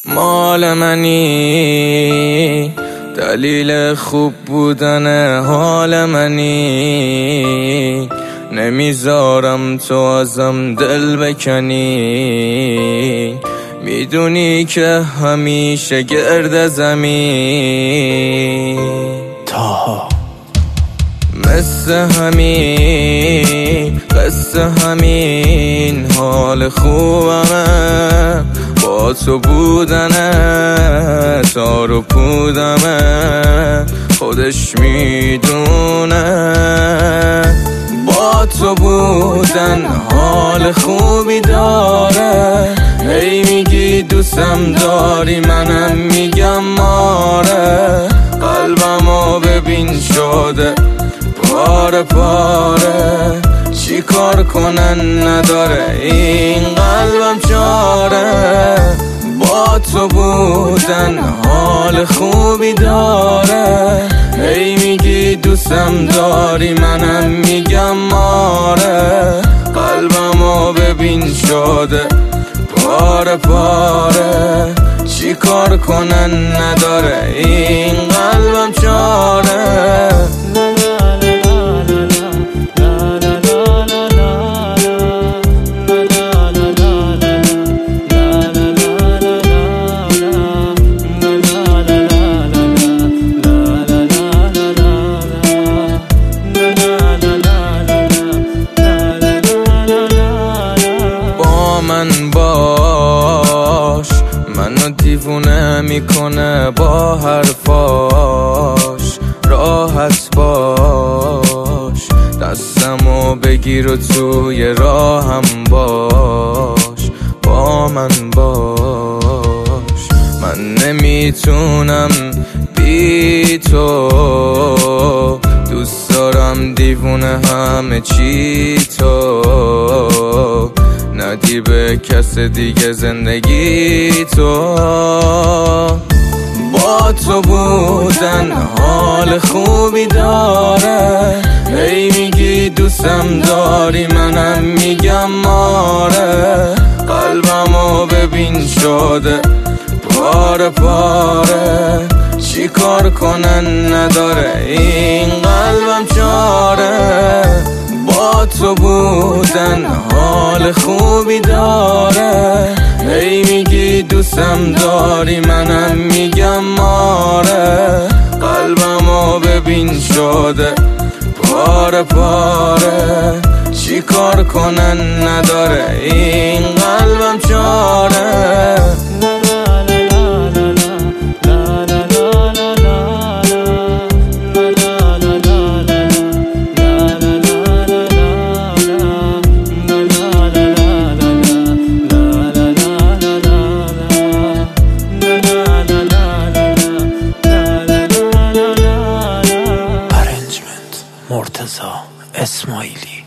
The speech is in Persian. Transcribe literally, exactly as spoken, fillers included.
مال منی، دلیل خوب بودن حال منی، نمیذارم تو ازم دل بکنی، میدونی که همیشه گرد زمین تاها مثل همین قصه همین حال خوبمه، با تو بودنه تار و پودمه، خودش میدونه با تو بودن حال خوبی داره. هی میگی دوستم داری، منم میگم آره، قلبمو ببین شده پاره پاره، چی کار کنن نداره این قلبم چاره. با تو بودن حال خوبی داره، هی میگی دوستم داری، منم میگم آره، قلبمو ببین شده پاره پاره، چی کار کنن نداره این قلبم چاره. من باش منو دیوونه میکنه با حرفاش، راحت باش دستمو بگیر و توی راهم باش، با من باش. من نمیتونم بی تو، دوست دارم دیوونه همه چی تو، ندی به کس دیگه زندگی تو. با تو بودن حال خوبی داره، هی میگی دوستم داری، منم میگم آره، قلبمو ببین شده پاره پاره، چی کار کنن نداره این قلبم چاره. با تو بودن حال خوبی داره، هی میگی دوستم داری، منم میگم آره، قلبمو ببین شده پاره پاره، چی کار کنن نداره این قلبم چاره. مرتضی اسماعیلی